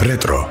Ρέτρο.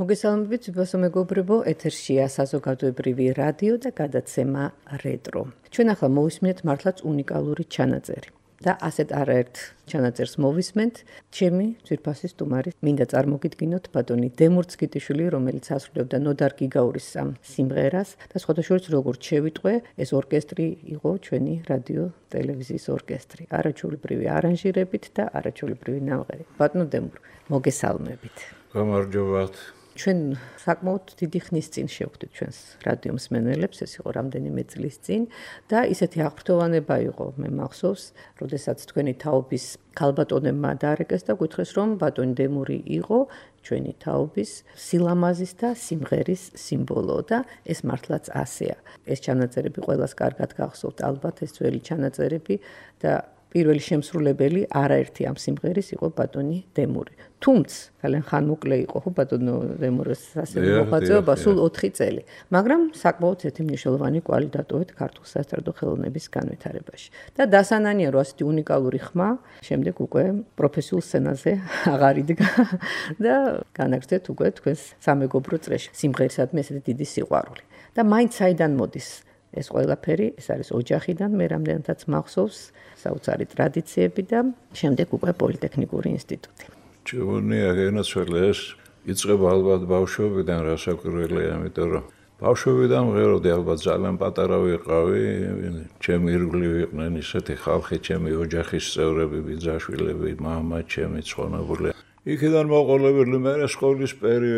მოგესალმებით, ბოსო მეგობრებო, ეთერშია საზოგადოებრივი რადიო და გადაცემა რეტრო. ჩვენ ახლა მოვისმენთ მართლაც უნიკალური ჩანაწერი. და ასეთ არაერთ ჩანაწერს მოვისმენთ, ჩემი ძვირფასი სტუმარი, მინდა წარმოგიდგინოთ ბატონი დემურ ცგიტიშვილი, რომელიც ასრულებდა ნოდარ გიგაურის ამ სიმღერას და სხვადასხვა როგორც შევიტყვე, ეს ორკესტრი იყო ჩვენი რადიო ტელევიზიის ორკესტრი, არაჩვეულებრივი არანჟირებით და არაჩვეულებრივი ნამღერით. ბატონო დემურ, მოგესალმებით. გამარჯობათ. ჩვენ საკმაოდ დიდი ხნის წინ შევხვდით ჩვენს რადიო მსმენელებს, ეს იყო რამდენიმე წლის წინ და ისეთი აღფრთოვანება იყო, მე მახსოვს, როდესაც თქვენი თაობის ქალბატონებმა დაარეკეს და გითხრეს, რომ ბატონი დემური იყო ჩვენი თაობის სილამაზის და სიმღერის სიმბოლო და ეს მართლაც ასეა. ეს ჩანაწერები ყველას კარგად გახსოვთ, ალბათ ეს ძველი ჩანაწერები და პირველი შემსრულებელი არაერთი ამ სიმღერის იყო ბატონი დემური. თუმცა ძალიან ხანმოკლე იყო ხო ბატონო დემურის ასეთი მოღვაწეობა, სულ 4 წელი. მაგრამ საკმაოდ ერთი მნიშვნელოვანი კვალი დატოვეთ ქართულ საესტრადო ხელოვნების განვითარებაში. და დასანანია რომ ასეთი უნიკალური ხმა შემდეგ უკვე პროფესიულ სცენაზე აღარ იდგა და განაგრძეთ უკვე თქვენს სამეგობრო წრეში. სიმღერისადმი ესეთი დიდი სიყვარული. და მაინც საიდან მოდის ეს ყველაფერი, ეს არის ოჯახიდან, მე რამდენადაც მახსოვს, საოცარი ტრადიციები და შემდეგ უკვე პოლიტექნიკური ინსტიტუტი. Ჩვენია განაცვლეს, იწყება ალბათ ბავშვობიდან, რასაკვირველია, იმიტომ რომ ბავშვობიდან მღეროდი, ალბათ ძალიან პატარა ვიყავი, ჩემი ირგვლივ იყვნენ ისეთი ხალხი, ჩემი ოჯახის წევრები, ბიძაშვილები, მამა, ჩემი ცხონებული. იქიდან მოყოლებული მე სკოლის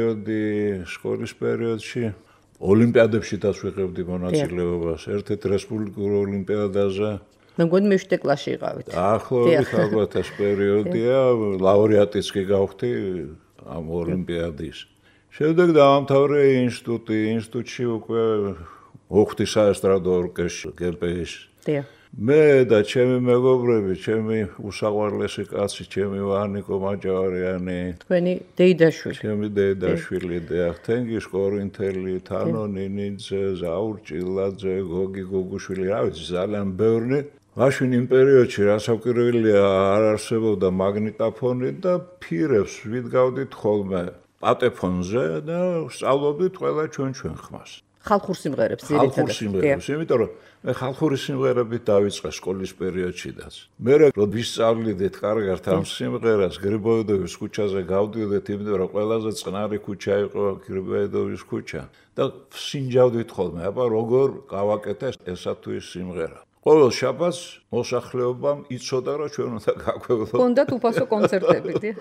პერიოდში ოლიმპიადებშიც ვიღებდი მონაწილეობას, ერთ-ერთ რესპუბლიკურ ოლიმპიადაზე. მე მგონი მე-7 კლასში იყავით. ახლობით ალბათ ეს პერიოდია, ლაურეატიც კი გავხდი ამ ოლიმპიადის. შემდეგ დაამთავრე ინსტიტუტში უკვე მოხვდი საესტრადო ორკესტრში, გპ-ში. მე და ჩემი მეგობრები, ჩემი უსაყვარლესი კაცი, ჩემი ვანიკო მაჭავარიანი, თქვენი დეიდაშვილი. ჩემი დეიდაშვილი, თენგიზ კორინთელი, თანო ნინიძე, ზაურ ჭილაძე, გოგი გოგუშვილი, რა ვიცი, ძალიან ბევრი. მაშინ იმ პერიოდში რასაკვირველია, არ არსებობდა მაგნიტოფონი და ფირებს ვიდგავდით ხოლმე პატეფონზე და სწავლობდით ყველა ჩვენ ხმას. ხალხურ სიმღერებს ძირითადად. ხალხურ სიმღერებს, იმიტომ რომ მე ხალხური სიმღერებით დავიწყე სკოლის პერიოდშიდაც. მე რო ვისწავლიდით კარგად ამ სიმღერას, გრიბოედოვის ქუჩაზე გავდივდით, იმიტომ რომ ყველაზე წყნარი ქუჩა იყო გრიბოედოვის ქუჩა და ვსინჯავდით ხოლმე, აბა როგორ გავაკეთე ესა თუ ის სიმღერა. ყოველ შაბათს მოსახლეობამ იცოდა, რომ ჩვენ უნდა გაგვევლოთ. ჰქონდათ უფასო კონცერტები, დიახ.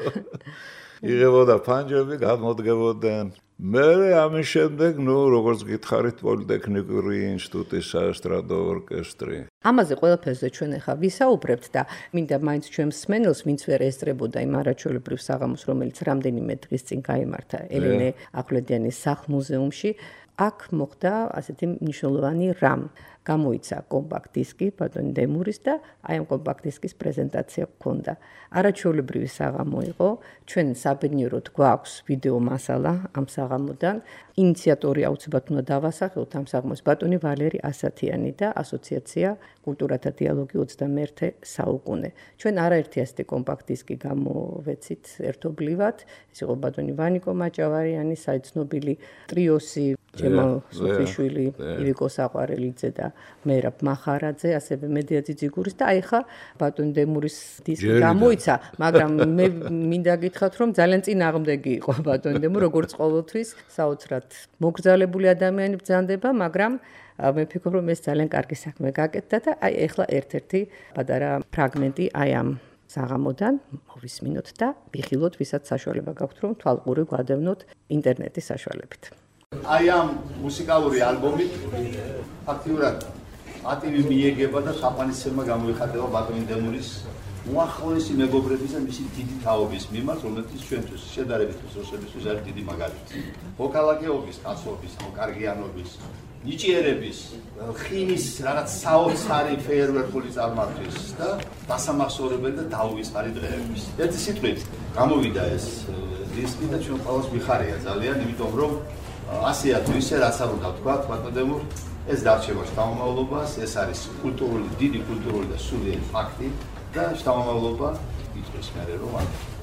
იღებოდა ფანჯრები, გამოდგებოდნენ. მე ამის შემდეგ, როგორც გითხარით, პოლიტექნიკური ინსტიტუტის საესტრადო ორკესტრი. ამაზე ყველაფერზე ჩვენ ახლა ვისაუბრებთ და მინდა მაინც ჩვენ მსმენელს, ვინც ვერ ესწრებოდა იმ არაჩვეულებრივ საღამოს, რომელიც რამდენიმე დღის წინ გაიმართა ელენე ახვლედიანის სახლ-მუზეუმში, აქ მოხდა ასეთი მნიშვნელოვანი რამ. გამოიცა კომპაქტ დისკი ბატონი დემურის და აი ამ კომპაქტ დისკის პრეზენტაცია გქონდა. არაჩვეულებრივი საღამო იყო, ჩვენ საბედნიეროდ გვაქვს ვიდეო მასალა ამ საღამოდან. ინიციატორი აუცილებლად უნდა დავასახელოთ ამ საღამოს ბატონი ვალერი ასათიანი და ასოციაცია კულტურათა დიალოგი 21 საუკუნე. ჩვენ არაერთი ასეთი კომპაქტ დისკი გამოვეცით ერთობლივად. ეს იყო ბატონი ვანიკო მაჭავარიანი, საიცნობილი ტრიოსი ჯემალ სოფიშვილი, ივიკო საყვარელიძე და მერაბ მახარაძე, ასევე მედია ძიძიგურის და აი ხა ბატონი დემურის დისკი გამოიცა, მაგრამ მე მინდა გითხრათ, რომ ძალიან წინააღმდეგი იყო ბატონი დემური, როგორც ყოველთვის, საოცრად მოგრძალებული ადამიანი ბრძანდება, მაგრამ მე ვფიქრობ, რომ ეს ძალიან კარგი საქმე გაკეთდა და აი ეხლა ერთ-ერთი პატარა ფრაგმენტი აი ამ საღამოდან მოვისმინოთ და ვიხილოთ, ვისაც საშუალება გაქვთ, რომ თვალყური გვადევნოთ ინტერნეტის საშუალებით. აი ამ მუსიკალური ალბომით ფაქტიურად ატივი მიეგება და ხაფანისცემა გამოიხატება ბატონი დემურის უახლოესი მეგობრების და მისი დიდი თაობის მიმართ, რომელიც ჩვენთვის შედარებით რესურსებისთვის არის დიდი მაგალითი. ვოკალაკეობის, კაცობის, კარგიანობის, ნიჭიერების, ხინის რაღაც საოცარი ფეიერვერკული წარმართვის და დასამახსოვრებელი და დაუვიწყარი დღეების. ერთი სიტყვით გამოვიდა ეს დისკი და ჩვენ ყველას ვიხარია ძალიან, იმიტომ რომ ასეა თუ ისე რაც არ უნდა თქვა, ბატონო დემურ, ეს დარჩება შთამომავლობას, ეს არის დიდი კულტურული და სულიერი ფაქტი და შთამომავლობა იწვის მერე რომ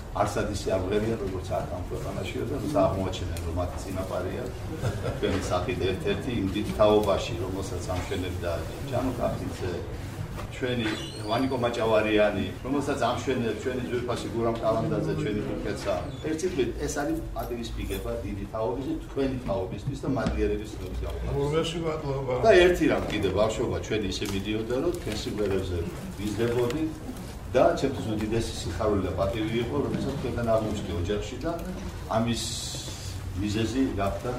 არსად ისე აღღებია როგორც აქ ამ ქვეყანაშიო და აღმოაჩენენ რომ მათი წინაპარია ჩვენი სახით ერთ-ერთი იმ დიდ თაობაში რომელსაც ამშვენებდა ჯანო კახიძე ჩვენი ვანიკო მაჭავარიანი რომელსაც ამშვენებს ჩვენი ძვირფასი გურამ კალანდაძე ჩვენი თურქეცა ერთ წუთით ეს არის პატივისპირება დიდი თაობის თქვენი თაობისთვის და მადლიერების ცნობის გამო და ერთი რამ კიდე ბავშვობა ჩვენი ისე მიდიოდა რომ თქვენ სიმღერებზე ვიზრდებოდი და ჩემთვის უდიდესი სიხარული და პატივი იყო როდესაც თქვენთან აღმოჩნდი ოჯახში და ამის მიზეზი გახდა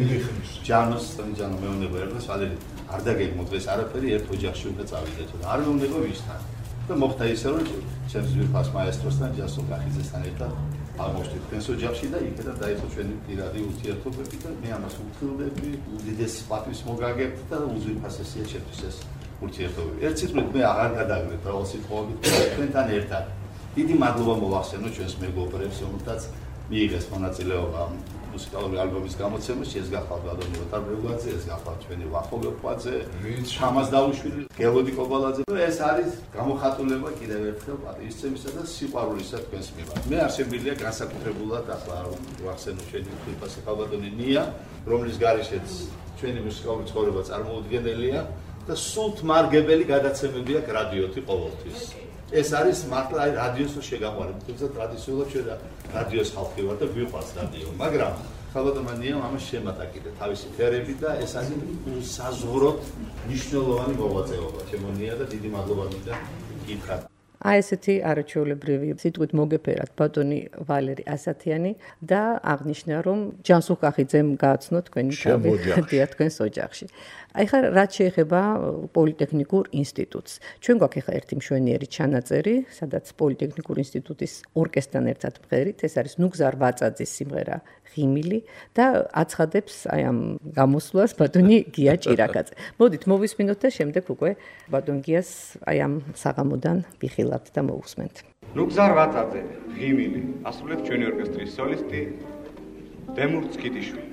ჯანოს მეუნება ერთად ალერი არ დაგეგმოთ ეს არაფერი ერთ ოჯახში უნდა წავიდეთ და არ მეუნება ვისთან და მოხდა ისე რომ ჩემს ძვირფას მაესტროსთან ჯანსო კახიძესთან ერთად აღმოჩნდი თქვენს ოჯახში და იქიდან დაიწყო ჩვენი პირადი ურთიერთობები და მე ამას ვუხილდები უდიდესი პატვის მოგაგებთ და უძვირფასესია ჩემთვის ეს ურთიერთობები ერთ სიტყვით მე აღარ გადაგვრეთ რავალ სიტყვებით თქვენთან ერთად დიდი მადლობა მოვახსენო ჩვენს მეგობრებს რომელთაც მიიღეს მონაწილეობა მუსიკალური ალბომის გამოცემაში ეს გახლავთ ბატონი ოთარ ბრეგვაძე ეს გახლავთ ჩვენი ვახო გეფხვაძე ჩამას დაუშვილი გელოდი კობალაძე ეს არის გამოხატულება კიდევ ერთხელ პატივისცემისა და სიყვარულისა თქვენს მიმართ მე არსებილია განსაკუთრებულად ახლა ვახსენო ჩვენი თვითფასი ხალბატონი ნია რომლის გარეშეც ჩვენი მუსიკალური ცხოვრება წარმოუდგენელია და სულთ მარგებელი გადაცემები აქვს რადიოთი ყოველთვის ეს არის მართლა რადიოს შეგამარები თუმცა ტრადიციულად ჩვენ რადიოს ხალხი ვარ და ვიყვარს რადიო მაგრამ ხალბატონმა ნიამ ამას შემატა კიდე თავისი ფერები და ეს არის საზღვროდ მნიშვნელოვანი მოღვაწეობა ჩემონია და დიდი მადლობა მინდა გითხრათ აი ესეთი არაჩვეულებრივი სიტყვით მოგეფერათ ბატონი ვალერი ასათიანი და აღნიშნა რომ ჯანსუღ კახიძემ გააცნო თქვენი თავი დიახ თქვენს ოჯახში აი ხარ რაც შეეხება პოლიტექნიკურ ინსტიტუტს ჩვენ გვაქვს ხა ერთი მშვენიერი ჩანაწერი სადაც პოლიტექნიკურ ინსტიტუტის ორკესტრთან ერთად მღერით ეს არის ნუგზარ ვაწაძის სიმღერა ღიმილი და აცხადებს აი ამ გამოსვლას ბატონი გია ჭირაკაძე მოდით მოვისმინოთ და შემდეგ უკვე ბატონ გიას აი ამ საღამოდან ვიხილავთ და მოვუსმენთ ნუგზარ ვაწაძე ღიმილი ასრულებს ჩვენი ორკესტრის სოლისტი დემურ ცკიტიშვილი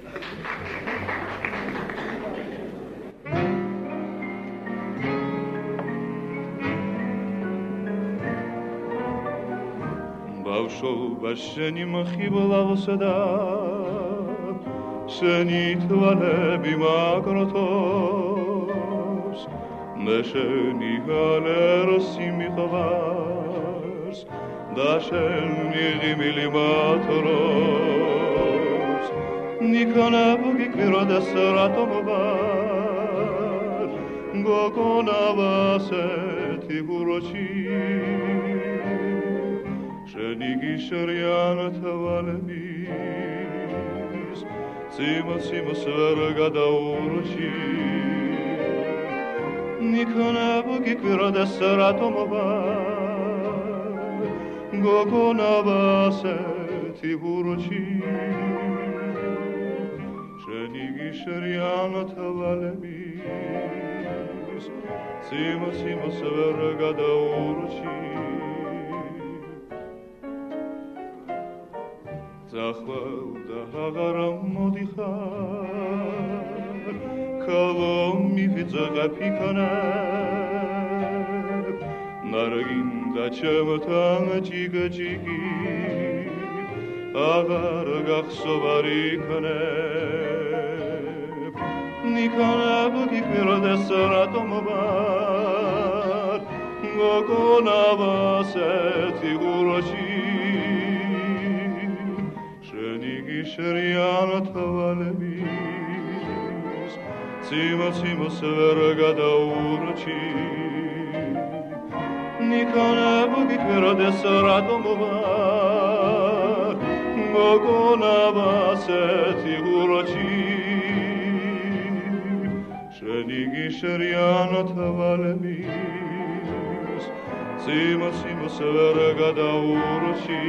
ბავშვობა შენი მხიბლავსა და შენი თვალები მაგროთოს მე შენი გალეროსი მიყვარს და შენი ღიმილი მატროს ნიქონა ბუგიკირო და სრატო მოვარ გოგონა ვასეთი გუროჩი შენი გიშრიანა თვალების ციმოს ვერ გადაურჩი ნიქონა ბუგიკირო და სრატო მოვარ გოგონა ვასეთი გუროჩი შენი გიშრიანა თვალების ციმოს ვერ გადაურჩი ზახვალ და აღარ მოდიხარ ქალო მივიწყა ფიქრად მარგინდა ჩემთან ჭიგ-ჭიგი აღარ გახსოვარ იქნებ ნიქონა ბუგიკირო და სრატო მოვარ გოგონა ვასეთი გუროჩი შრიანა თვალების ციმოს ვერ გადაურჩი ნიქონა ბუგიკირო და სრატო მოვარ გოგონა ვასეთი გუროჩი შენი გიშრიანა თვალების ციმოს ვერ გადაურჩი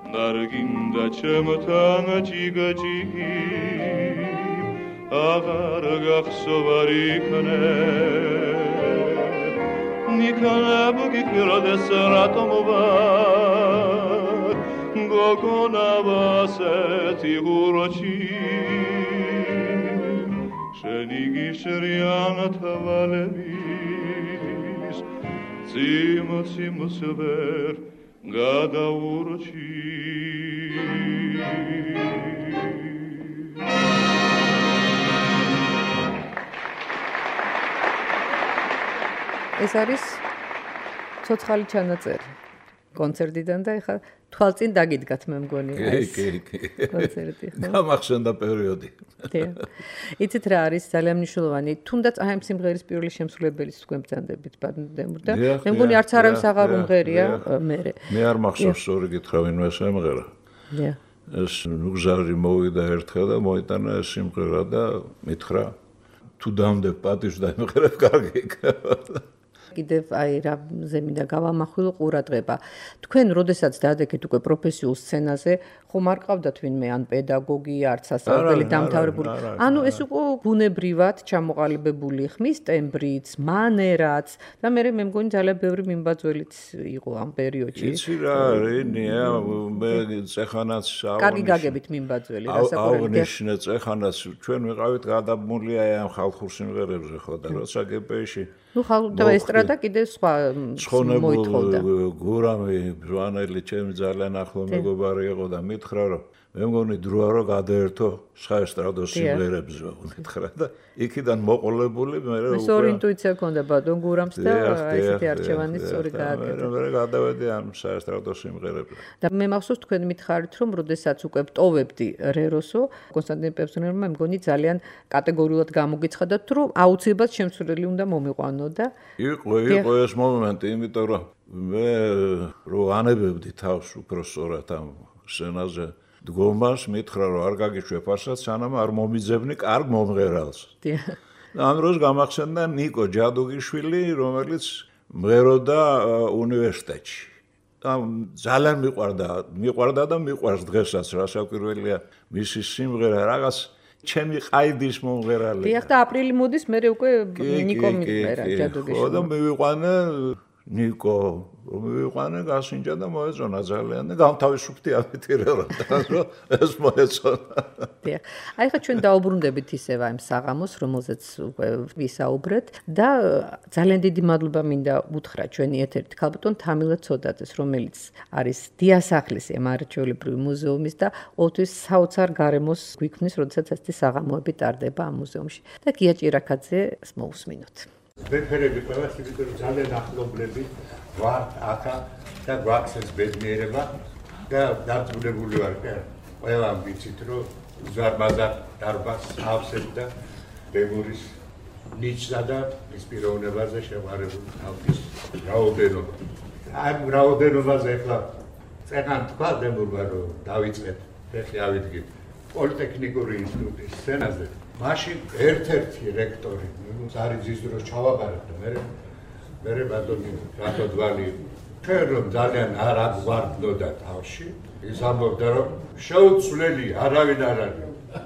ნარგინდა ჩემთან ჭიგაჭიგი აღარ გახსოვარ იქნე ნიქნებ გიქმროდეს რატომ ვარ გოგონა ასეთი უბრალო შენი გიშრიან თვალების ციმ ვერ გადაურჩი ეს არის ცოცხალი ჩანაწერი კონცერტიდან და ეხლა თვალწინ დაგიდგათ მე მგონი ეს კონცერტი ხო გამახსენდა პერიოდი იცით რა არის ძალიან მნიშვნელოვანი თუნდაც აი ამ სიმღერის პირველი შემსრულებელის თქვენ ბრძანდებით ბადემურ და მე მგონი არც არავის აღარ უმღერია მე არ მახსოვს სწორი გითხრა ვინმე შემღერა ეს ნუგზარი მოვიდა ერთხელ და მოიტანა ეს სიმღერა და მითხრა თუ დამდებ პატივს და იმღერებ კარგი იქნება კიდევ აი რა ზემინდა გავამახვილო ყურადღება თქვენ როდესაც დაადგეთ უკვე პროფესიულ სცენაზე ხომ არ ყავდათ ვინმე ან პედაგოგი არც სასწავლებელი დამთავრებული ანუ ეს უკვე ბუნებრივად ჩამოყალიბებული ხმის ტემბრიც მანერაც და მე მგონი ძალიან ბევრი მიმბაძველიც იყო ამ პერიოდში იცი რა რენია მე წეხანაც კარგი გაგებით მიმბაძველი რასაკვირველია აღნიშნე წეხანაც ჩვენ ვიყავით გადაბმული აი ამ ხალხურ სიმღერებზე ხო და როცა გპ-ში ნუ ხალხთა ესტრადა კიდე სხვა მოითხოვდა გურამი ჟვანელი ჩემი ძალიან ახლო მეგობარი იყო და მითხრა რომ მე მგონი დროა რომ გადაერთო საესტრადო სიმღერებზე მითხრა და იქიდან მოყოლებული მე უკვე ორი ინტუიცია ჰქონდა ბატონ გურამს და ესეთი არჩევანი სწორი გააკეთა მე გადავედი ამ საესტრადო სიმღერებზე და მე მახსოვს თქვენ მითხარით რომ როდესაც უკვე ვტოვებდი რეროსო კონსტანტინე პევსონერმა მე მგონი ძალიან კატეგორიულად გამოგიცხადათ რომ აუცილებლად შემსრულებელი უნდა მომიყვანო და იყო ეს მომენტი იმიტომ რომ მე რო ანებებდი თავს უფრო სწორად ამ სცენაზე დგომას მითხრა რომ არ გაგიშვებ ასად სანამ არ მომიძებნი კარგ მომღერალს. და ამ დროს გამახსენდა ნიკო ჯადუგიშვილი რომელიც მღეროდა უნივერსიტეტში. და ძალიან მიყვარდა და მიყვარს დღესაც რასაკვირველია მისი სიმღერა რაღაც ჩემი ყაიდის მომღერალი. დიახ და აპრილი მოდის მე უკვე ნიკო მიყვერა ჯადუგიშვილი. ხო და მივიყვანე ნიკო მივიყვანე გასინჯა და მოეწონა ძალიან და გამთავისუფლდი ამით რომ ეს მოეწონა. დიახ. აი ხა ჩვენ დაუბრუნდებით ისევ ამ საღამოს რომელზეც უკვე ვისაუბრეთ და ძალიან დიდი მადლობა მინდა უთხრა ჩვენი ეთერით ქალბატონ თამილა ცოდაძეს რომელიც არის დიასახლისი ამარჩეულებრივი მუზეუმის და ყოველთვის საოცარ გარემოს გვიქმნის როდესაც ასეთი საღამოები ტარდება ამ მუზეუმში და გია ჭირაქაძეს მოусმინოთ. ვეფერები ყველას იმიტომ რომ ძალიან ახლობლები ვართ ახლა და გვაქვს ეს ბედნიერება და დარწმუნებული ვარ ყველამ ვიცით რომ უზარმაზარ დარბაზს ავსებდა ბებურის ნიჩსა და მის პიროვნებაზე შეყვარებული ხალხის რაოდენობა. ამ რაოდენობაზე ახლა წეგან თქვა ბებურმა რომ დავიწყეთ ეხლა ავიდგით პოლიტექნიკური ინსტიტუტის სცენაზე მაშინ ერთ-ერთი რექტორი ზარიძის დროს ჩავაბარეთ და მე ბატონი რატო ძვალი ჩვენ რომ ძალიან არ აგვარდნოდა თავში ის ამბობდა რომ შეუცვლელი არავინ არ არის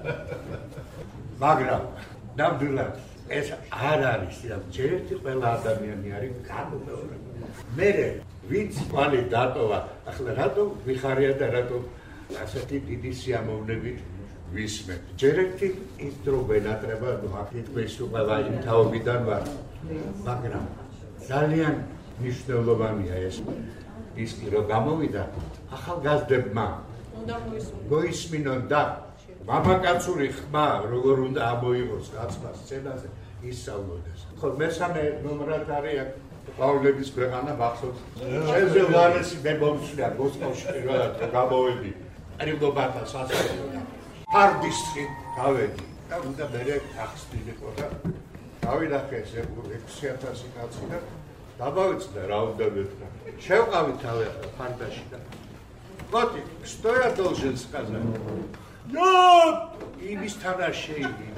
მაგრამ ნამდვილად ეს არ არის ერთი ყველა ადამიანი არის განმეორებული მე ვინც მალე დატოვა ახლა რატო ვიხარია და რატო ასეთი დიდი სიამოვნებით ვისმენ. ჯერ ერთი ის დრო ვენატრება, თითქმის ყველა იმ თაობიდან ვარ. მაგრამ ძალიან მნიშვნელოვანია ეს დისკი რომ გამოვიდა ახალგაზრდებმა. უნდა მოისმინონ და მამაკაცური ხმა როგორ უნდა ამოიღოს კაცმა სცენაზე ისწავლოდეს. ხო მესამე ნომრად არის პავლების ქვეყანა მახსოვს. შენზე ვარესი მე მომსვლია მოსკოვში პირველად გამოვედი. არიგობათა სასწავლებლად ფარდისში გავედი და უნდა მე ახსნილიყო და დავინახე ეს 6000 კაცი და დაბავეცდა რა უნდა მეთქვა შევყავით თავი ახლა ფარდაში და მოდი სტოია должен сказать ნო იმის თანა შეიძლება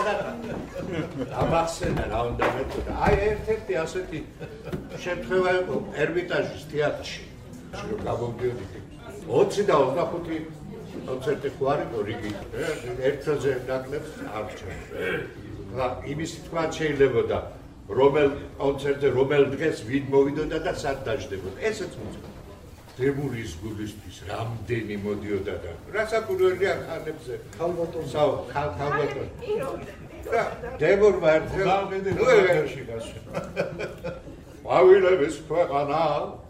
ამახსენა რა უნდა მეთქვა აი ერთ-ერთი ასეთი შემთხვევა იყო ერმიტაჟის თეატრში გამოვდიოდი 20 და 25 კონცერტი ხო არის რიგი ერთზე დაკლებს არჩევ და იმის თქვა შეიძლებოდა რომელ კონცერტზე რომელ დღეს ვინ მოვიდოდა და სად დაждდებოდა ესეც მოწოდა დემურის გულისთვის რამდენი მოდიოდა და რასაკურველია ხანებზე ხალბატონსა ხალბატონ და დემურმა ერთხელ ნუერში გასვა ავილების ქვეყანა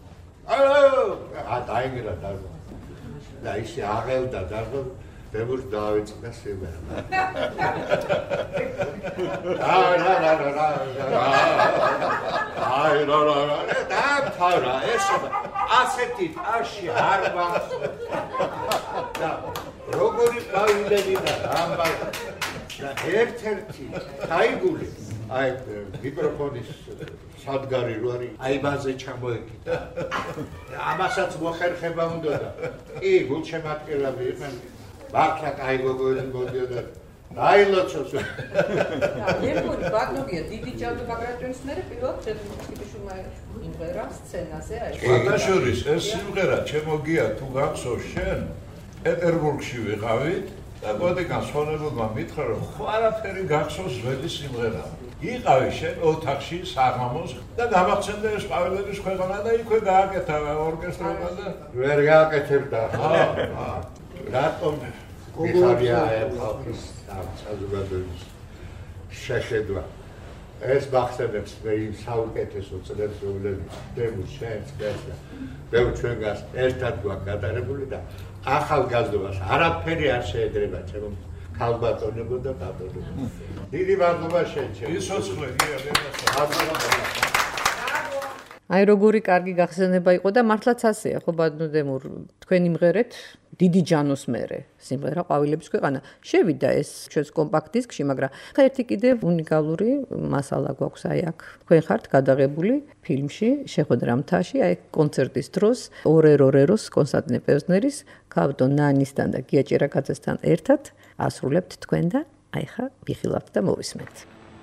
დაიგრა და ისე აღელდა და დემურს დაავიწყდა სიმღერა და ესა ასეთი ტაში არ მაქვს და როგორი ყავილები და ამბავი და ერთ-ერთი გაიგული აი მიკროფონის სადგარი რო არის აი ბაზე ჩამოეკიდა ამასაც მოხერხება უნდა და კი გულშემატკივრები იყვნენ მართლა კაი გოგოები მოდიოდა დაილოცოს ერთგული ბაგნოგია დიდი ჯადო ბაგრატიონის მერე პირველად თეთრკიბიშვილმა იმღერა სცენაზე აი ბატაშორის ეს სიმღერა ჩემო გია თუ გახსოვს შენ პეტერბურგში ვიყავით და გოდიკან სვანებულმა მითხრა რომ ხო არაფერი გახსოვს ძველი სიმღერა იყავი შენ ოთახში საღამოს და გამახსენდა ეს ყავილების ქვეყანა და იქვე გააკეთა ორკესტრობა და ვერ გააკეთებდა რატომ მიხარია ხალხის საზოგადოების შეხედვა ეს მახსენებს მე იმ საუკეთესო წლებს რომლებიც დემუს შენს გასა ბევრ ჩვენგანს ერთად გვაქვს გატარებული და ახალგაზრდობას არაფერი არ შეედრება ჩემო ხალბატონებო და ბატონებო დიდი მადლობა შენ ისოცხლე გია აი როგორი კარგი გახსენება იყო და მართლაც ასეა ხო ბატონო დემურ თქვენ იმღერეთ დიდი ჯანოს მერე სიმღერა ყვავილების ქვეყანა შევიდა ეს ჩვენს კომპაქტ დისკში მაგრამ ხა ერთი კიდევ უნიკალური მასალა გვაქვს აი აქ თქვენ ხართ გადაღებული ფილმში შეხვედრა მთაში აი კონცერტის დროს ორეროს კონსტანტინე პევზნერის კავტონ ნანისთან და გია ჭირაკაძესთან ერთად ასრულებთ თქვენ და აი ხა ვიხილავთ და მოვისმენთ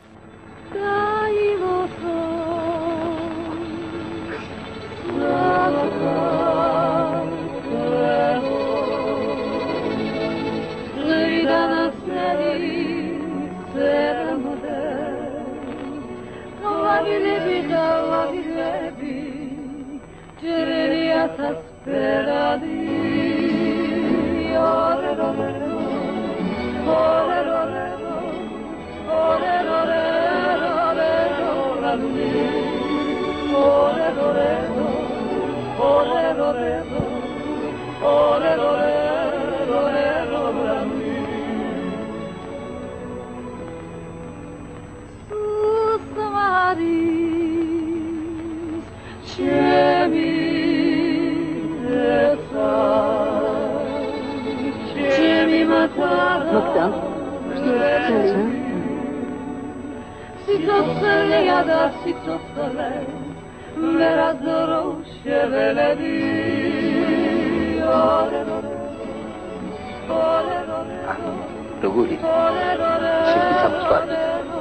Roguri, sempre satisfatto.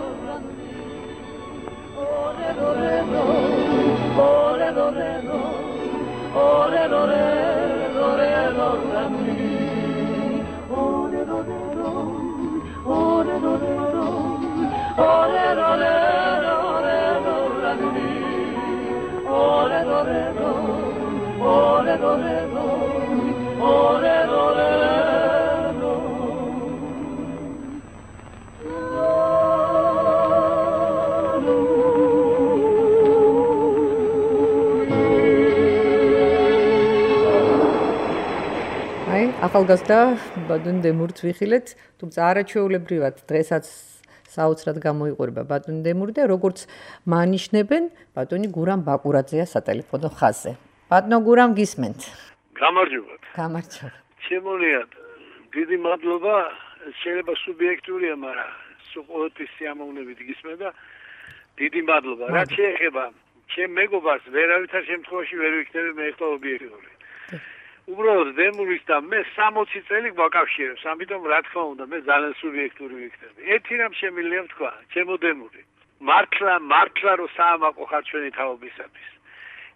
ახალგაზრდა ბატონ დემურს ვიხილეთ, თუმცა არაჩვეულებრივად დღესაც საოცრად გამოიყურება ბატონ დემური და როგორც მანიშნებენ ბატონი გურამ ბაკურაძეა სატელეფონო ხაზზე. ბატონო გურამ გისმენთ. გამარჯობათ. გამარჯობა. შემოლიათ. დიდი მადლობა, შეიძლება სუბიექტურია, მაგრამ ყოველთვის სიამოვნებით გისმენ და დიდი მადლობა. რაც შეეხება ჩემ მეგობარს, ვერავითარ შემთხვევაში ვერ ვიქნები მე ახლა ობიექტიური. უბრალოდ დემურის და მე 60 წელი გვაკავშირებს, ამიტომ რა თქმა უნდა მე ძალიან სუბიექტური ვიქნები. ერთი რამ შემიძლია ვთქვა, ჩემო დემური. მართლა რომ საამაყო ხარ ჩვენი თაობისათვის.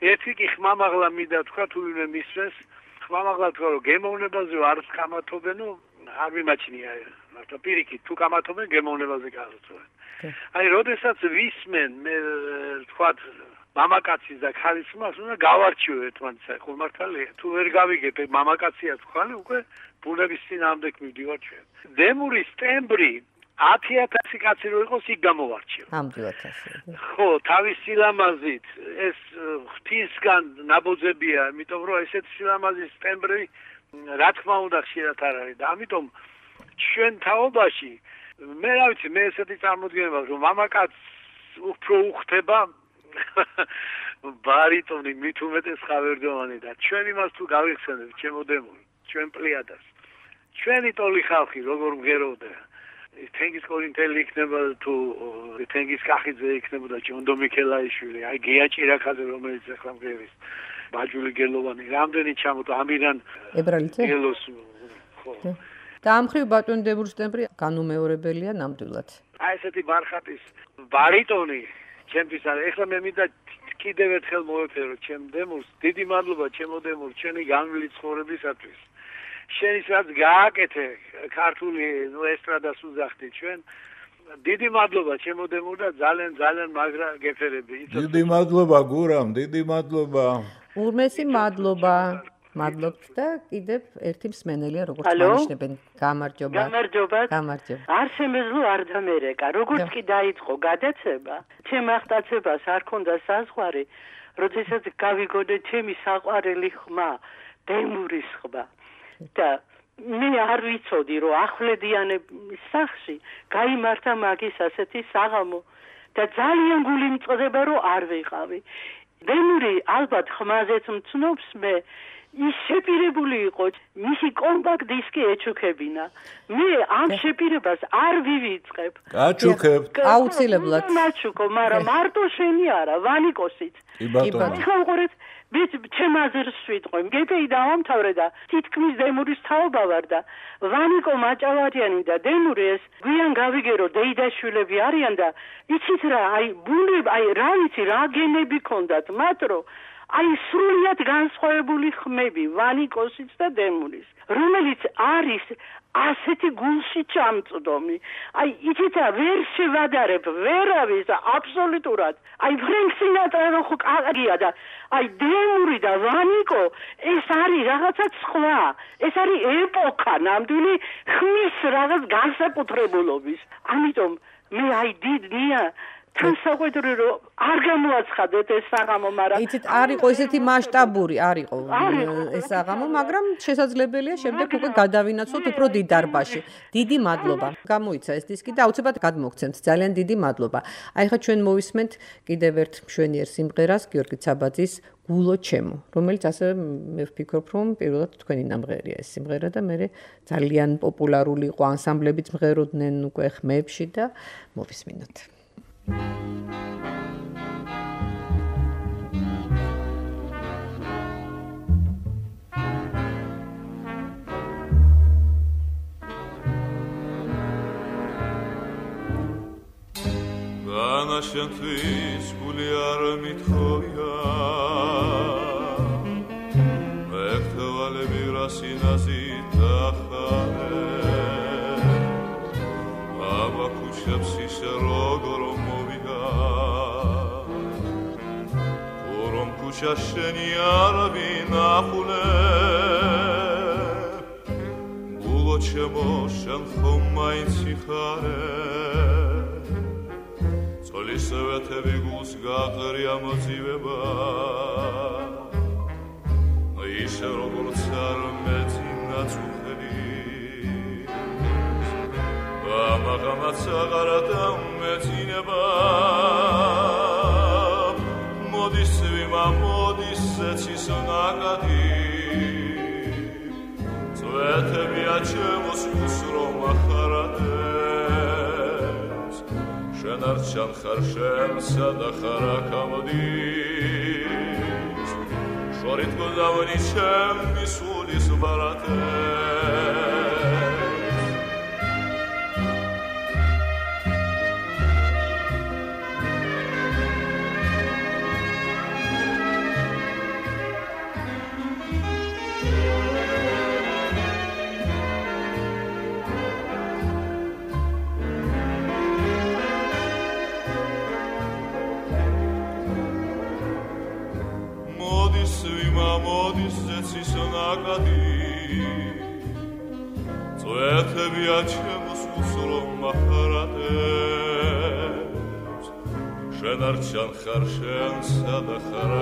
ერთი კი ხმამაღლა მინდა თქვა თუ ვინმე მისვეს ხმამაღლა თქვა რომ გემოვნებაზე არ გამათობენო არ მიმაჩნია მართლა პირიქით თუ გამათობენ გემოვნებაზე გასწორენ აი როდესაც ვისმენ მე თქვა მამაკაცის და ქალის ხმას უნდა გავარჩიო ერთმანეთს აი ხო მართალია თუ ვერ გავიგებ მამაკაცია თქვალი უკვე ბუნების წინააღმდეგ მივდივარ ჩვენ დემურის ტემბრი 10,000 კაცი რო იყოს იქ გამოვარჩიო. ნამდვილად. ხო, თავის სილამაზით ეს ღვთისგან ნაბოძებია, იმიტომ რომ ესეთ სილამაზის ტემბრი რა თქმა უნდა ხშირად არ არის და ამიტომ ჩვენ თაობაში მე რა ვიცი, მე ესეთი წარმოდგენა მაქვს, რომ მამაკაც უფრო უხდება ბარიტონი მით უმეტეს ხავერდოვანი და ჩვენ იმას თუ გავიხსენებთ, ჩემო დემური, ჩვენ პლიადას. ჩვენი ტოლი ხალხი როგორ მღეროდა თენგიზ კორინთელი იქნება თუ თენგიზ კახიძე იქნებოდა ჯონდო მიქელაიშვილი, აი გია ჭირაქაძე რომელიც ახლა მღერის, ბაჯული გელოვანი, რამდენი ჩამოთო ამირან ებრალიძე? გელოს ხო. და ამ ხრივ ბატონ დემურის ტემბრი განუმეორებელია ნამდვილად. აი ესეთი ბარხატის ბარიტონი ჩემთვის არის. ეხლა მე მინდა კიდევ ერთხელ მოვეფერო ჩემ დემურს, დიდი მადლობა ჩემო დემურ, ჩვენი განვლილი ცხოვრებისათვის. შენის რაც გააკეთე ქართული ესტრადას უძახდი ჩვენ დიდი მადლობა ჩემო დემურ და ძალიან მაგრა გეფერები დიდი მადლობა გურამ დიდი მადლობა ურმესი მადლობა მადლობთ და კიდევ ერთი მსმენელია როგორც მანიშნებენ გამარჯობა არ შემეძლო არ დამერეკა როგორც კი დაიწყო გადაცემა ჩემ აღტაცებას არ ქონდა საზღვარი როდესაც გავიგონე ჩემი საყვარელი ხმა დემურის ხმა და მე არ ვიცოდი რომ ახვლედიანების სახში გაიმართა მაგის ასეთი საღამო და ძალიან გული მწყდება რომ არ ვიყავი დემური ალბათ ხმაზეც მცნობს მე ის შეპირებული იყო მისი კომპაქტ დისკი ეჩუქებინა მე ამ შეპირებას არ ვივიწყებ გაჩუქებ აუცილებლად მაჩუქო მაგრამ მარტო შენი არა ვანიკოსიც ხალხურეთ ვით ჩემაზერს ვიტყვი გეპეი დავამთავრე და თითქმის დემურის თაობა ვარ და ვანიკო მაჭავარიანი და დემური ეს გვიან გავიგერო დეიდაშვილები არიან და იცით რა აი ბუნებ აი რა ვიცი რა გენები ქონდათ მათრო აი სრულიად განსხვავებული ხმები ვანიკოსიც და დემურის რომელიც არის ასეთი გულში ჩამწდომი აი იცით ვერ შევადარებ ვერავის აბსოლუტურად აი ფრენკ სინატრა ხო კარგია და აი დემური და ვანიკო ეს არის რაღაცა სხვა ეს არის ეპოქა ნამდვილი ხმის რაღაც განსაკუთრებულობის ამიტომ მე აი დიდია თან საყვედური რომ არ გამოაცხადეთ ეს საღამო მაგრამ იცით არ იყო ესეთი მასშტაბური არ იყო ეს საღამო მაგრამ შესაძლებელია შემდეგ უკვე გადავინაცვლოთ უფრო დიდ დარბაზში დიდი მადლობა გამოიცა ეს დისკი და აუცილებლად გადმოგცემთ ძალიან დიდი მადლობა აი ხა ჩვენ მოვისმენთ კიდევ ერთ მშვენიერ სიმღერას გიორგი ცაბაძის გულო ჩემო რომელიც ასე მე ვფიქრობ რომ პირველად თქვენი ნამღერია ეს სიმღერა და მე ძალიან პოპულარული იყო ანსამბლებიც მღეროდნენ უკვე ხმებში და მოვისმინოთ განაშენთვის გული არ მithოვია მეხთვალები რასინაზით ახარე აბა ქუჩებს ისე როგორ მოვიდა რომ ქუჩა შენი არ ვინახულე გულო ჩემო შენ ხომ მაინც იხარე სვეთები გულს გაყრია მოძივება ისე როგორც არ მეძინაც უხელი ამაღამაც აღარა დამეძინება მოდის ვიმა მოდის ეცის ნაკადი სვეთებია ჩემოს გულს რომ ახარადე შენ არ ჩანხარ შემსა და ხარა გამოდის შორით გულავანი ჩემი სულის ბარათე გამოდის ზეცის ნაკადი წვეთებია ჩემს უსრო მახარატებს შენ არ ჩანხარ შენ სადა ხარ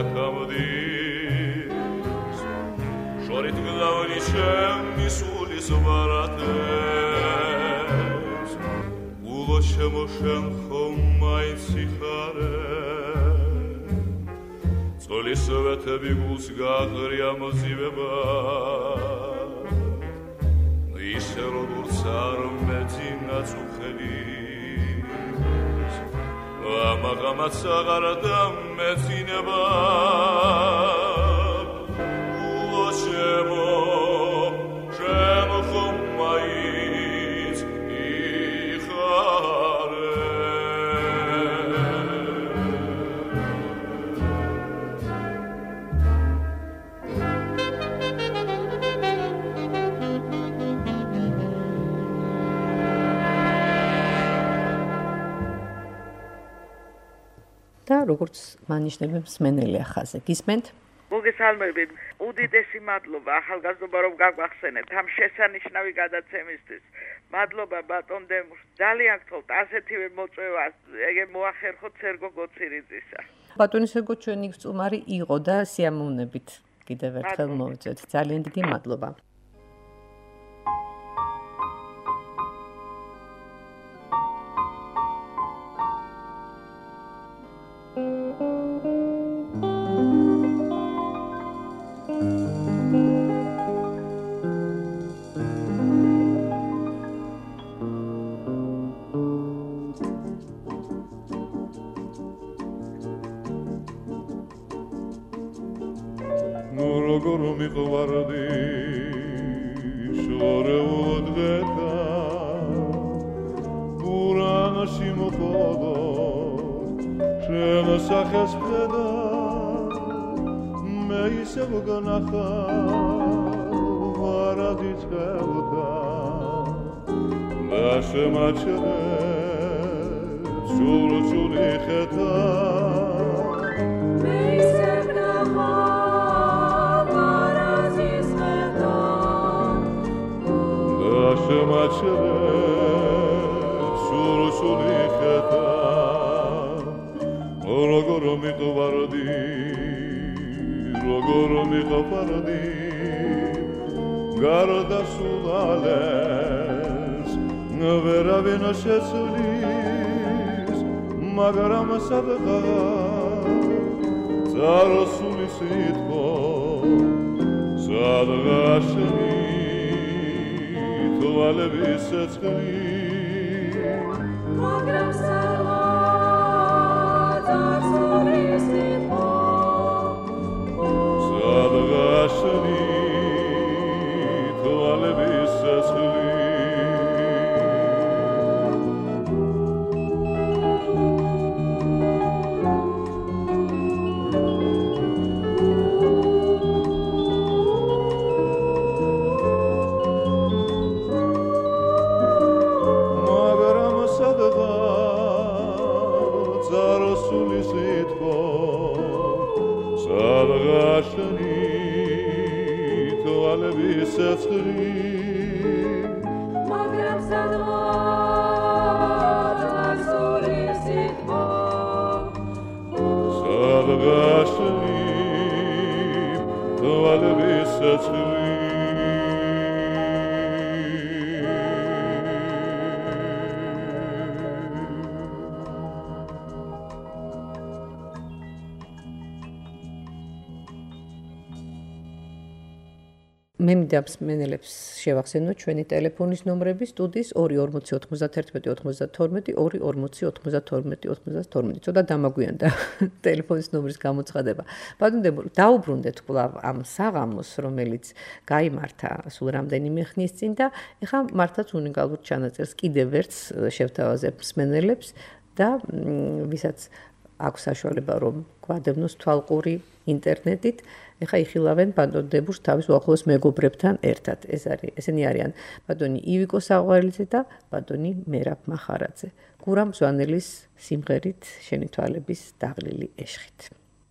აქამდის შორით გლავni ჩემი სულის ვარათებს ულო შემოშენ ხომ მაინც იხარე წოლის ვეთები გულს გაყრია მოზივება ისე როგორც არ მეძინაც უხელის ამაღამაც აღარ დამეძინება ულო ჩემო ხომ მაინც იხარე და როგორც მანიშნებენ მსმენელი ახაზე გისმენთ მოგესალმებით უდიდესი მადლობა ახალგაზრდობა რომ გაგვახსენებთ ამ შესანიშნავი გადაცემისთვის მადლობა ბატონ დემურს ძალიან გთხოვთ ასეთივე მოწვევა ეგ მოახერხოთ სერგო გოცირიძისა ბატონი სერგო ჩვენი სტუმარი იყო და სიამოვნებით კიდევ ერთხელ მოვიწვევთ ძალიან დიდი მადლობა მე მინდა მსმენელებს შევახსენოთ ჩვენი ტელეფონის ნომრები სტუდიის 2409192 2409292. ცოტა დამაგვიანდა ტელეფონის ნომრის გამოცხადება. ბატონ დებურ, დაუბრუნდეთ კვლავ ამ საღამოს, რომელიც გაიმართა სულ რამდენიმე ხნის წინ და ეხლა მართლაც უნიკალურ ჩანაწერს კიდევ ერთს შევთავაზებ მსმენელებს და ვისაც აქვს საშუალება რომ გვადევნოს თვალყური ინტერნეტით, ეხა იხილავენ ბატონ დებურს თავის უახლოეს მეგობრებთან ერთად. ესენი არიან ბატონი ივიკო საყვარელიძე და ბატონი მერაბ მახარაძე. გურამ ზვანელის სიმღერით შენი თვალების დაღლილი ეშხით.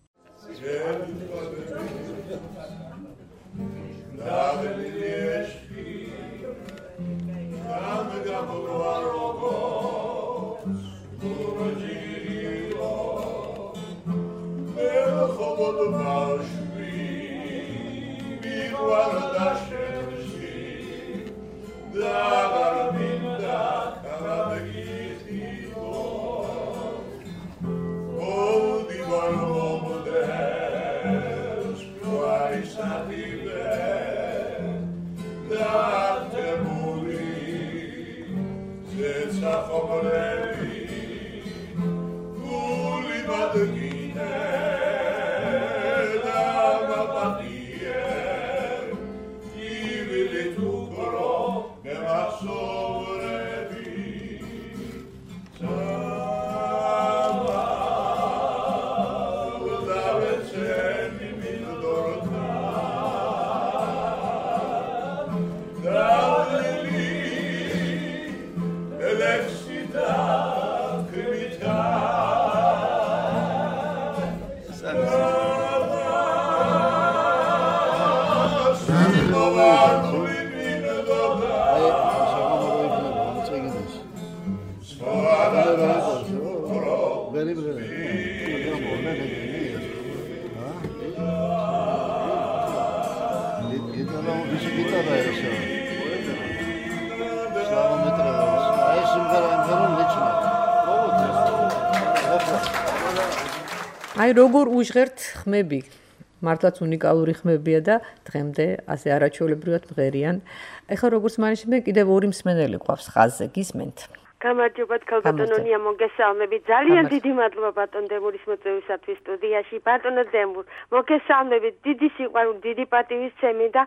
აი როგორ უჟღერთ ხმები მართლაც უნიკალური ხმებია და დღემდე ასე არაჩვეულებრივად მღერიან. ეხლა როგორც მანიშნე კიდევ ორი მსმენელი გვყავს ხაზზე, გისმენთ? გამარჯობათ ქალბატონონია, მოგესალმებით. ძალიან დიდი მადლობა ბატონ დემურის მოწვევისათვის სტუდიაში. ბატონო დემურ, მოგესალმებით. დიდი სიყვარული, დიდი პატივისცემი და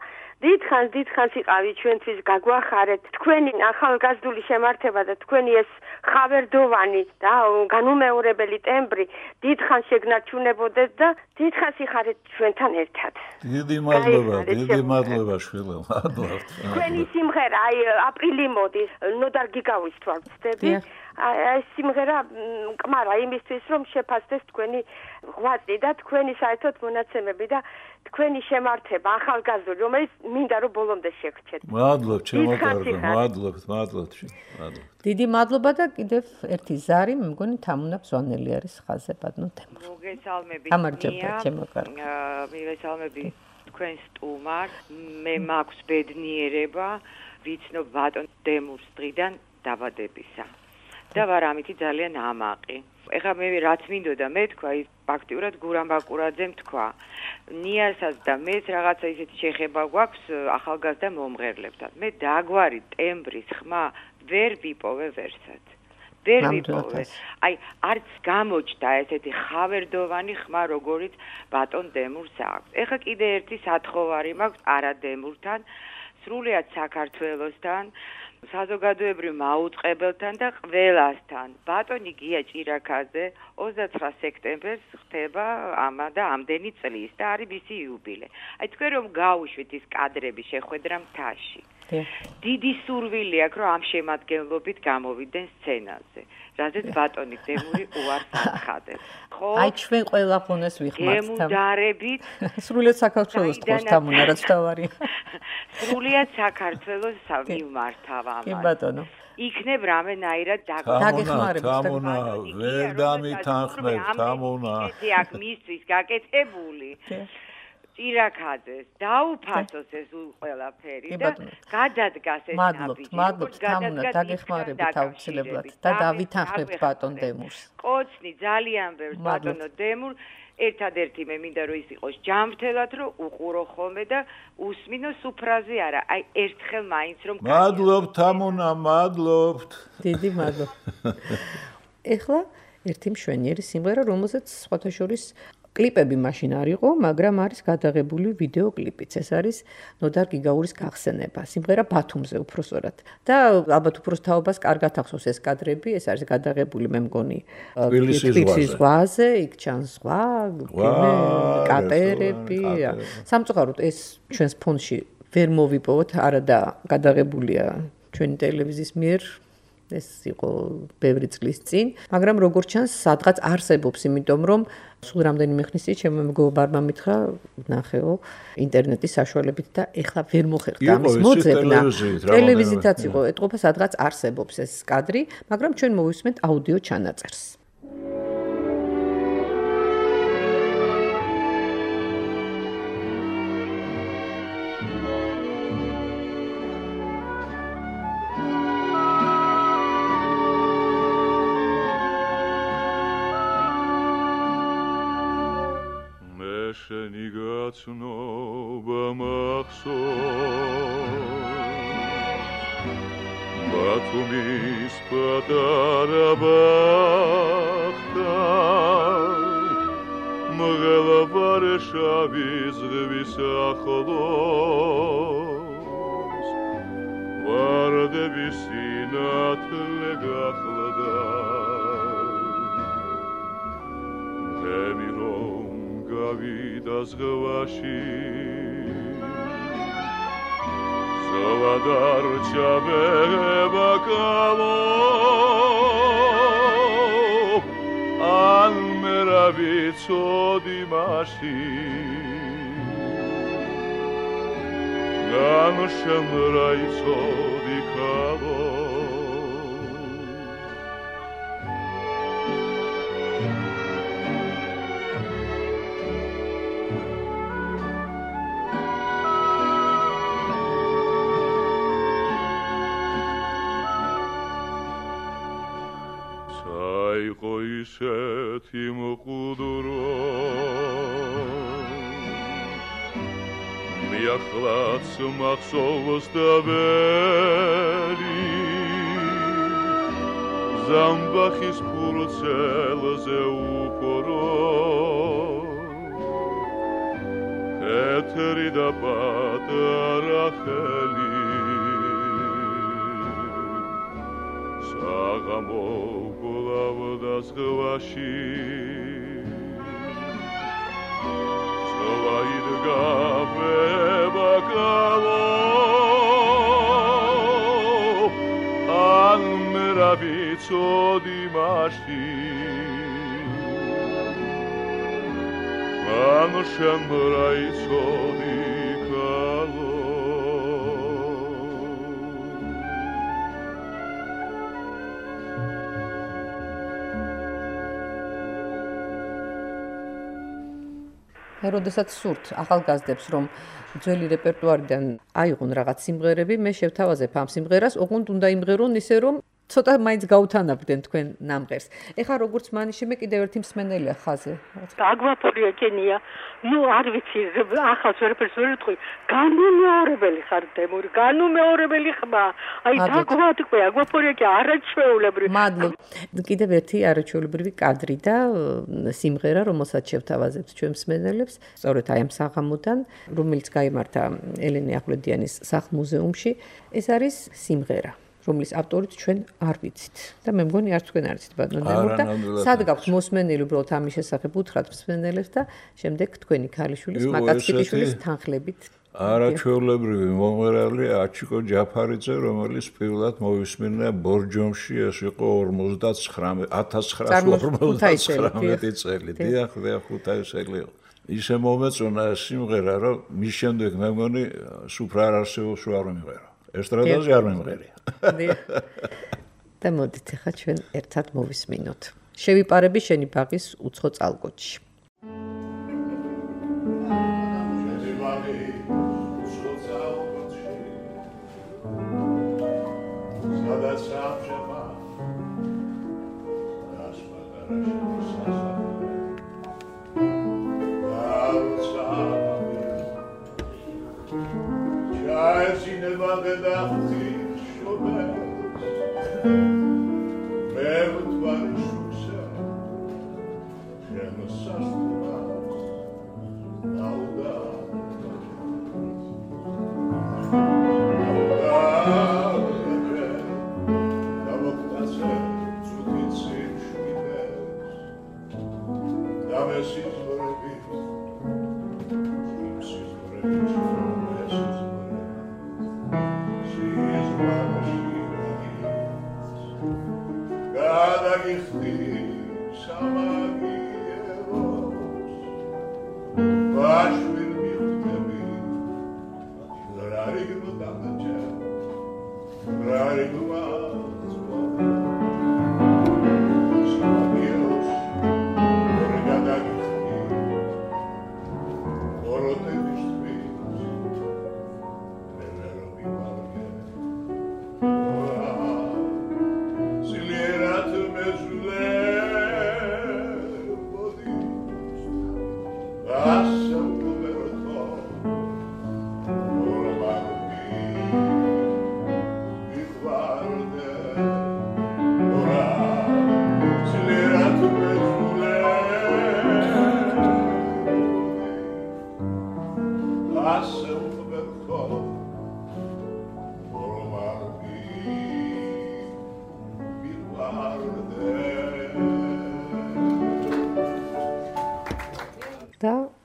დიდხანს იყავი ჩვენთვის გაგვახარეთ. თქვენი ახალგაზრდული შემართება და თქვენი ეს ხავერდოვანი და განუმეორებელი ტემბრი დიდხანს შეგნარჩუნებოდეს და დიდხანს იხარეთ ჩვენთან ერთად. დიდი მადლობა შვილო, მადლობთ. თქვენი სიმღერა, აი აპრილი მოდის, ნოდარ გიგავისთვალ ვწდები. ეს სიმღერა კმარა იმისთვის რომ შეფასდეს თქვენი ღვაწლი და თქვენი საერთოდ მონაცემები და თქვენი შემართება ახალგაზრდული, რომელიც მინდა რომ ბოლომდე შეგრჩეთ. მადლობთ, ჩემო კარგო, მადლობთ. დიდი მადლობა და კიდევ ერთი ზარი, მე მგონი თამუნა ბზვანელი არის ხაზზე ბატონო დემურ. მოგესალმებით. გამარჯობა, ჩემო კარგო. მივესალმები თქვენ სტუმარს. მე მაქვს ბედნიერება ვიცნობ ბატონ დემურს დღიდან დაბადებისა. და ვარ ამითი ძალიან ამაყი. ეხლა მე რაც მინდოდა მეთქვა, ის ფაქტიურად გურამ ბაკურაძემ თქვა. ნიასაც და მეც რაღაცა ისეთი შეხება გვაქვს ახალგაზრდა მომღერლებთან. მე დაგვარი ტემბრის ხმა ვერ ვიპოვე ვერსად. ვერ ვიპოვე. აი არც გამოჩნდა ესეთი ხავერდოვანი ხმა, როგორიც ბატონ დემურს აქვს. ეხლა კიდე ერთი სათხოვარი მაქვს არა დემურთან, სრულიად საქართველოსთან. საზოგადოებრივ მაუწყებელთან და ყველასთან. ბატონი გია ჭირაქაძე 29 სექტემბერს ხდება ამა და ამდენი წლის და არის მისი იუბილე. აი თქვენ რომ გაუშვით ის კადრები შეხვედრა მთაში. დიდი სურვილი აქვს რომ ამ შემადგენლობით გამოვიდნენ სცენაზე. რადგან ბატონი დემური უარს აცხადებს. ხო? აი ჩვენ ყველა ხონეს ვიხმართ. გემუდარებით სრულიად საქართველოს თქოს თამუნა რაც თავარია. სრულიად საქართველოს მიმართავ ამას. კი ბატონო. იქნებ რამენაირად დაგეხმარებთ თამუნა ვერ დამითანხმებ თამუნა. ეს აქ მისთვის გაკეთებული. ჭირაქაძეს დაუფასოს ეს ყველაფერი და გადადგას ეს ნაბიჯი. მადლობთ თამუნა, დაგეხმარებით აუცილებლად და დავითანხმებთ ბატონ დემურს. ყოცნი ძალიან ბევრს ბატონო დემურ, ერთადერთი მე მინდა რომ ის იყოს ჯანმრთელად რომ უყურო ხოლმე და უსმინო სუფრაზე არა, აი ერთხელ მაინც რომ მადლობთ თამუნა, მადლობთ. დიდი მადლობა. ეხლა ერთი მშვენიერი სიმღერა, რომელზეც სხვათა შორის კლიპები მაშინ არ იყო, მაგრამ არის გადაღებული ვიდეო კლიპიც. ეს არის ნოდარ გიგაურის გახსენება. სიმღერა ბათუმზე უпроსორად. და ალბათ უпроს თაობას კარგად ახსოვს ეს კადრები, ეს არის გადაღებული მე მგონი თბილისის ზღვაზე, იქ ჩანს ზღვა, კატერები. სამწუხაროდ ეს ჩვენს ფონში ვერ მოვიპოვოთ, არა და გადაღებულია ჩვენი ტელევიზიის მიერ. ეს იყო ბევრი წლის წინ, მაგრამ როგორც ჩანს, სადღაც არსებობს, იმიტომ რომ სულ რამდენიმე ხნის წინ ჩემმა მეგობარმა მითხრა, ნახეო, ინტერნეტის საშუალებით და ეხლა ვერ მოხერხდა ამის მოძებნა. ტელევიზიითაც იყო, ეტყობა სადღაც არსებობს ეს კადრი, მაგრამ ჩვენ მოვისმენთ აუდიო ჩანაწერს. შენი გაცნობა მახსოვს ბათუმის პატარა ბახტა მღელვარე შავი ზღვის ახლოს ვარდების სინათლე გახლდა გავიდა ზღვაში ზოლა დარჩა ბაკალო ან მერა ვიცოდი მაში განშემრა იცოდი ქალო იყო ისეთი მყუდრო მე ახლაც მახსოვს და ვერი ზამბახის ფურცელზე უფორო ეთერი და პატარა ხელი საღამო და ზღვაში ზღვაიდგა ბაკალო ან მერა ვიცოდი მაში ან შემრა იცოდი ქალო მე როდესაც სურთ ახალგაზრდებს რომ ძველი რეპერტუარიდან აიღონ რაღაც სიმღერები, მე შევთავაზებ ამ სიმღერას, ოღონდ უნდა იმღერონ ისე რომ ცოტა მაინც გაუთანაგდნენ თქვენ ნამღერს. ეხლა როგორც მანიშიმე კიდევ ერთი მსმენელია ხაზე. აგვაფორია კენია. ნუ არ ვიცი, ახალ ვერაფერს ვერ ვიტყვი. განუმეორებელი ხარ დემური, განუმეორებელი ხმა. აი დაგვატყვი, აგვაფორია კი არაჩვეულებრივი. მადლობ. კიდევ ერთი არაჩვეულებრივი კადრი და სიმღერა, რომელსაც შევთავაზებთ ჩვენ მსმენელებს, სწორედ აი ამ საღამოდან, რომელიც გაიმართა ელენე ახვლედიანის სახლ-მუზეუმში, ეს არის სიმღერა. რომლის ავტორიც ჩვენ არ ვიცით და მე მგონი არც თქვენ არ იცით ბატონო დემურ და სად გაქვთ მოსმენელი უბრალოდ ამის შესახებ უთხრათ მსმენელებს და შემდეგ თქვენი ქალიშვილის მაკაცკიპიშვილის თანხლებით არაჩვეულებრივი მომღერალი აჩიკო ჯაფარიძე რომელიც პირველად მოვისმინა ბორჯომში ეს იყო 1959 წელი დიახ 5 წელი ისე მომეწონა სიმღერა რომ მის შემდეგ მე მგონი სუფრ არ არსებობს რომ არ მომღერო ესტრადაზე არ მომღერია და მოდით ახლა ჩვენ ერთად მოვისმინოთ შევიპარები შენი ბაღის უცხო წალკოჩში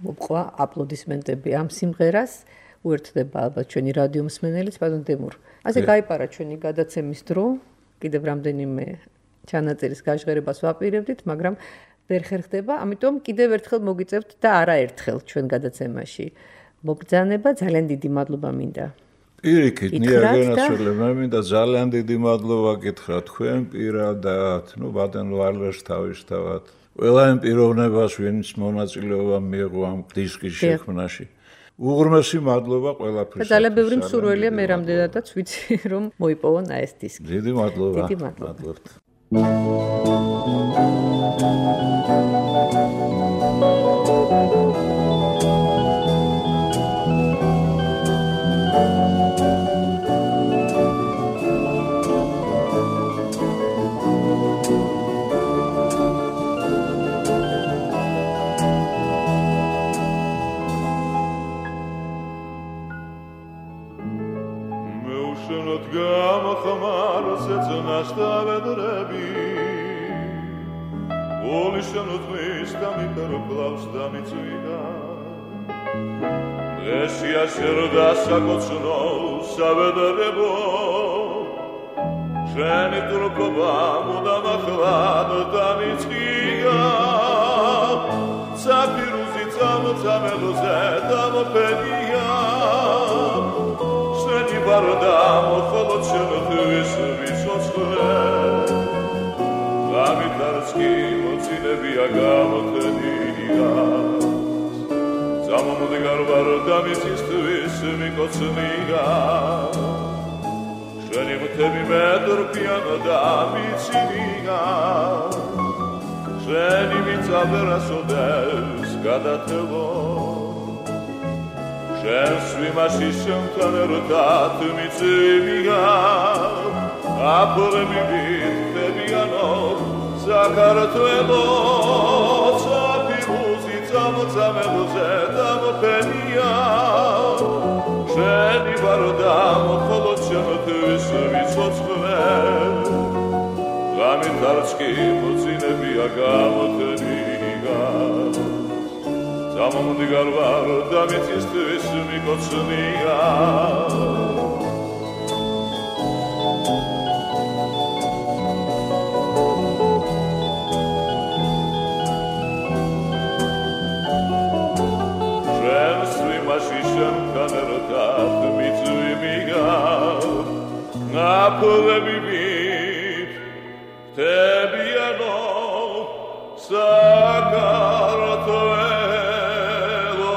მოგყვა აპლოდისმენტები ამ სიმღერას. უერთდება ალბათ ჩვენი რადიო მსმენელიც, ბატონ დემურ. ასე გაიპარა ჩვენი გადაცემის დრო, კიდევ რამდენიმე ჩანაწერის გაჟღერებას ვაპირებდით, მაგრამ ვერ ხერხდება, ამიტომ კიდევ ერთხელ მოგიწევთ და არაერთხელ ჩვენ გადაცემაში. მოგბრძანება, ძალიან დიდი მადლობა მინდა. პირიქით, ნიაგენაცვალე, მე მინდა ძალიან დიდი მადლობა გითხრა თქვენ პირადად, ბატონ ვალერს თავისთავად. ყველა იმ პიროვნებას, ვინც მონაწილეობა მიიღო ამ დისკის შექმნაში. უღრმესი მადლობა ყველაფრისთვის. ძალიან ბევრი მსურველია მე რამდენადაც ვიცი, რომ მოიპოვონ ეს დისკი. დიდი მადლობა. დიდი მადლობა. Olishanu tmis kami perplaus da mitsuida Esia serda sakotsno savedrebo Sheni turkova muda makhlad da mitsuida Sapiruzi tsameluze da mopedia Sheni barda mokholotshnu tvis visotsle Amitarski mocinebia gamotenida Zamomodigar varda mitistvis mikocniga Sheni mtebi medurpiano da miciniga Sheni mitzaverasodes gadatelo Shen svimashishem tanertat mitzimiga Apole bibit tebiano Zakartwelo Zapiruzi Zameluze Damopenia Sheni Vardam Kholotchenotvis Vitsotskhve Gamitarski Mocinebia Gamoteniga Zamomdigar Varda Mitistvis Mikotsniga Apole bibit tebiano sakartelo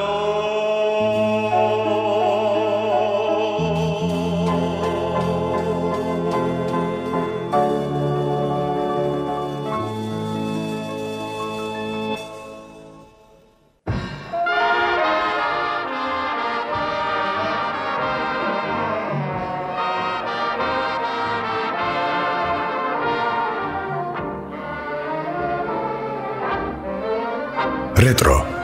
Retro